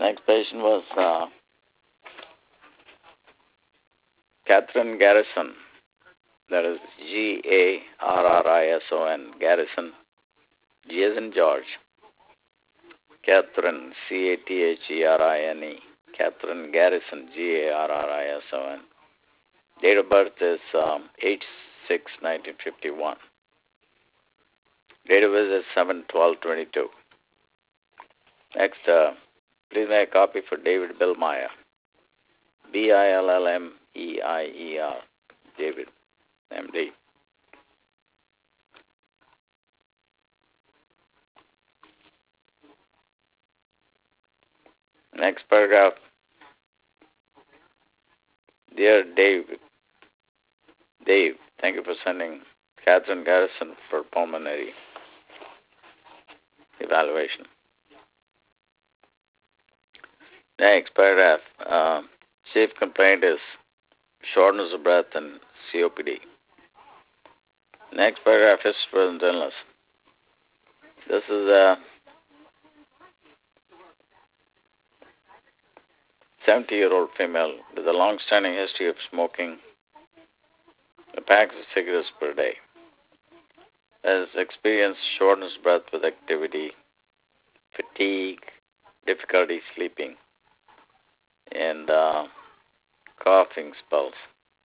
Next patient was Catherine Garrison. That is Garrison. Garrison. G as in George. Catherine, Catherine. Catherine Garrison, Garrison. Date of birth is 8/6/1951. Date of visit is 7/12/22. Next, please make a copy for David Billmeyer. Billmeier. David, MD. Next paragraph. Dear Dave, thank you for sending Catherine Garrison for pulmonary evaluation. Next paragraph. Chief complaint is shortness of breath and COPD. Next paragraph is present illness. This is a 70-year-old female with a long-standing history of smoking a pack of cigarettes per day. Has experienced shortness of breath with activity, fatigue, difficulty sleeping, and coughing spells.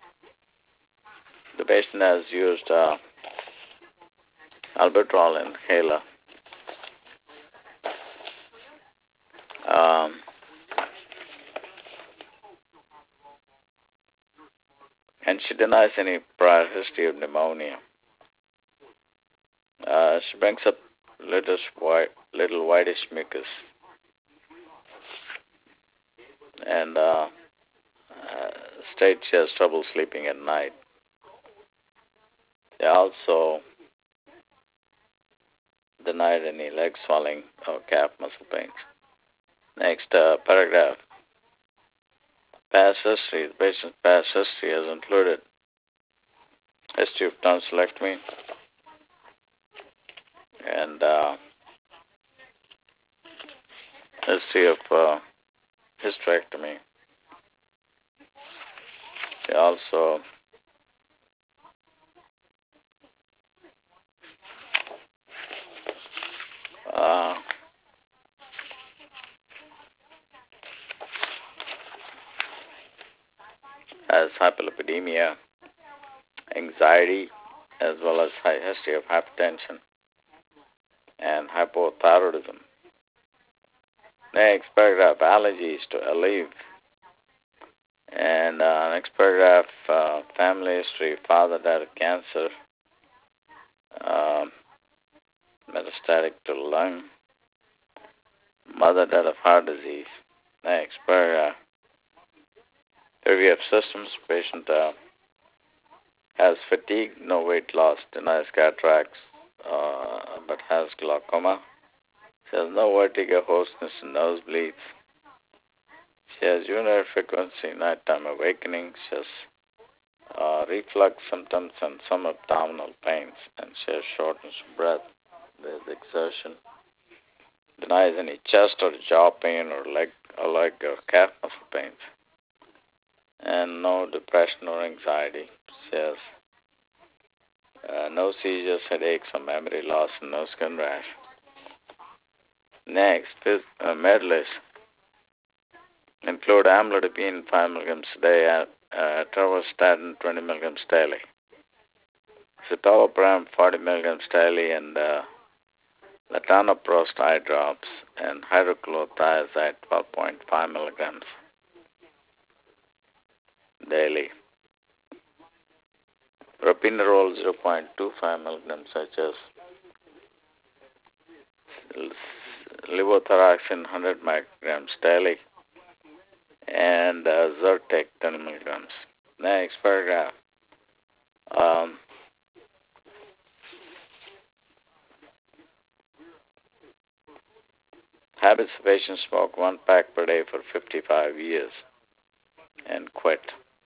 The patient has used albuterol inhaler. And she denies any prior history of pneumonia. She brings up little whitish mucus. And states she has trouble sleeping at night. They also denied any leg swelling or calf muscle pains. Next paragraph. Past history. The patient's past history has included history of tonsillectomy and history of hysterectomy. They also has hyperlipidemia, anxiety, as well as high history of hypertension and hypothyroidism. Next paragraph, allergies to Aleve. And next paragraph, family history, father died of cancer, metastatic to lung, mother died of heart disease. Next paragraph, review of systems, patient has fatigue, no weight loss, denies cataracts, but has glaucoma. She has no vertigo, hoarseness, and nosebleeds. She has urinary frequency, nighttime awakening. She has reflux symptoms and some abdominal pains, and she has shortness of breath with exertion. Denies any chest or jaw pain or leg or calf muscle pains, and no depression or anxiety. She has no seizures, headaches, or memory loss, and no skin rash. Next, med list. Include amlodipine 5 milligrams a day, atorvastatin 20 milligrams daily, citalopram 40 milligrams daily, and latanoprost eye drops, and hydrochlorothiazide 12.5 milligrams daily. Propinerol 0.25 milligrams, such as levothyroxine 100 micrograms daily, and Zyrtec 10 milligrams. Next paragraph. Habits of patients smoke 1 pack per day for 55 years and quit.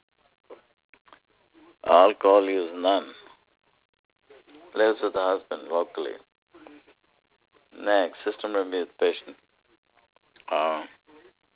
Alcohol use none. Lives with the husband locally. Next, system review with patient.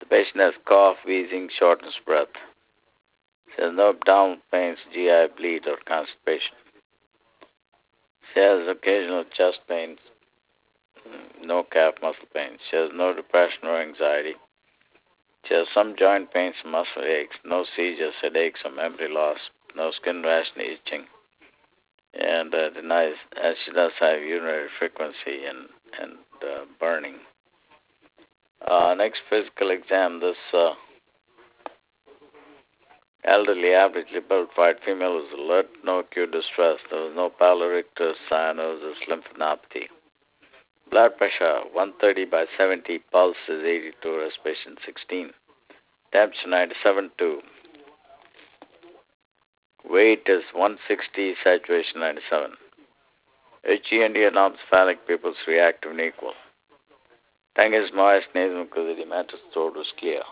Patient has cough, wheezing, shortness of breath. She has no abdominal pains, GI bleed, or constipation. She has occasional chest pains, no calf muscle pains. She has no depression or anxiety. She has some joint pains and muscle aches, no seizures, headaches, or memory loss, no skin rash and itching, and denies, as she does have urinary frequency and burning. Next physical exam, this elderly, averagely built white female was alert, no acute distress. There was no pallor-ictus, cyanosis, lymphadenopathy. Blood pressure 130/70, pulse is 82, respiration 16. Temperature 97.2. Weight is 160, saturation 97. HGND and ophthalmic pupils reactive and equal. Tongue is moist, nasal mucosity matters, throat is clear.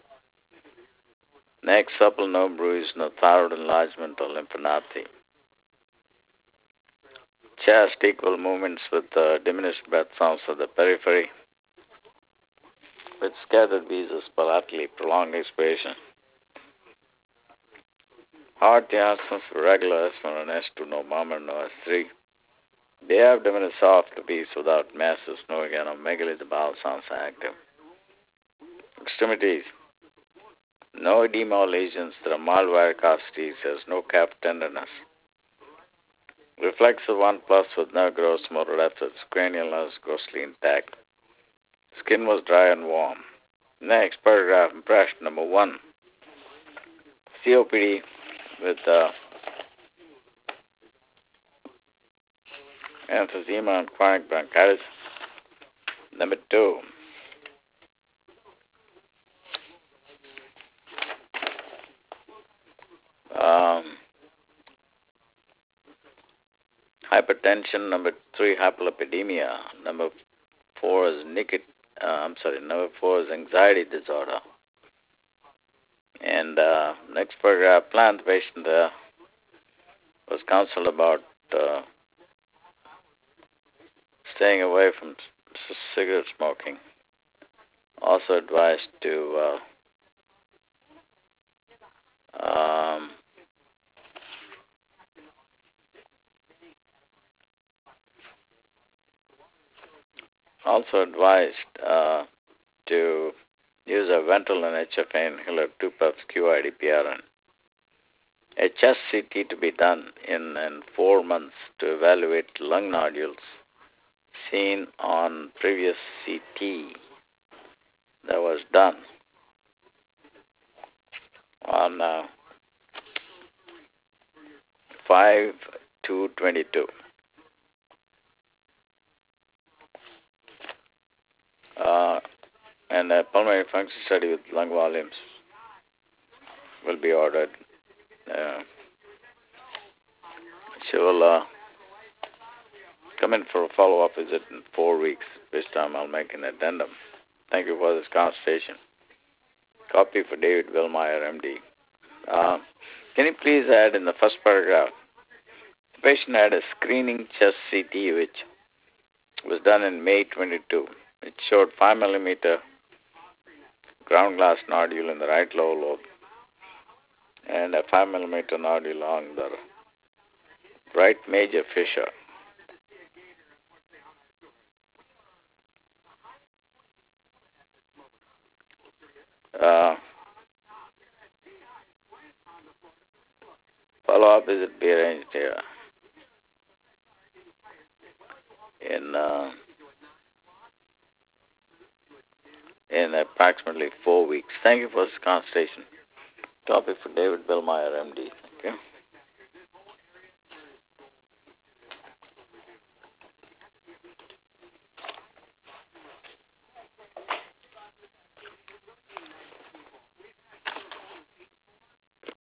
Neck supple, no bruise, no thyroid enlargement or lymphadenopathy. Chest equal movements with diminished breath sounds at the periphery. With scattered wheezes palatally, prolonged expiration. Heart diastole regular S1 and S2, no murmur, no S3. They have diminished soft beats without masses, no organomegaly, the bowel sounds active. Extremities. No edema or lesions, there are mild varicosities, there's no calf tenderness. Reflexive 1+ with no gross motor deficits, cranial nerves grossly intact. Skin was dry and warm. Next paragraph, impression number 1. COPD with emphysema and chronic bronchitis. Number 2. Hypertension. Number 3, hyperlipidemia. Number 4 is Number 4 is anxiety disorder. And next paragraph, plan the patient was counseled about staying away from cigarette smoking. Also advised to to use a Ventolin HFA inhaler, 2 puffs QIDPRN. A chest CT to be done in 4 months to evaluate lung nodules seen on previous CT that was done on 5/2/22. And a pulmonary function study with lung volumes will be ordered. She will come in for a follow-up visit in 4 weeks. This time I'll make an addendum. Thank you for this consultation. Copy for David Wilmeyer, MD. Can you please add in the first paragraph, the patient had a screening chest CT which was done in May 22. It showed 5 millimeter ground glass nodule in the right lower lobe and a 5 millimeter nodule along the right major fissure. Follow-up is to be arranged here in approximately 4 weeks. Thank you for this consultation. Topic for David Wilmeyer, MD. Thank you.